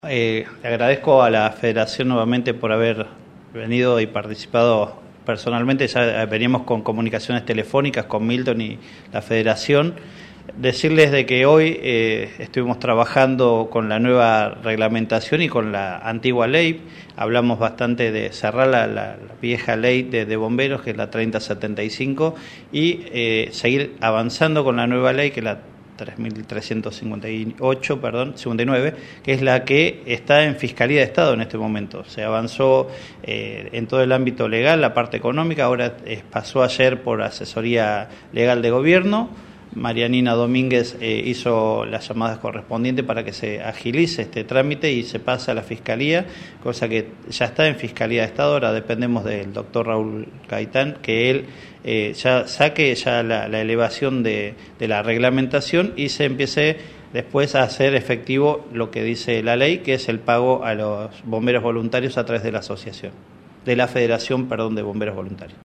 Le agradezco a la Federación nuevamente por haber venido y participado personalmente. Ya veníamos con comunicaciones telefónicas con Milton y la Federación. Decirles de que hoy estuvimos trabajando con la nueva reglamentación y con la antigua ley. Hablamos bastante de cerrar la vieja ley de bomberos, que es la 3075, y seguir avanzando con la nueva ley, que es la 59, que es la que está en Fiscalía de Estado en este momento. Se avanzó en todo el ámbito legal, la parte económica, ahora pasó ayer por Asesoría Legal de Gobierno. Marianina Domínguez hizo las llamadas correspondientes para que se agilice este trámite y se pase a la Fiscalía, cosa que ya está en Fiscalía de Estado. Ahora dependemos del doctor Raúl Gaitán, que él ya saque la elevación de la reglamentación y se empiece después a hacer efectivo lo que dice la ley, que es el pago a los bomberos voluntarios a través de la asociación, de la Federación, de Bomberos Voluntarios.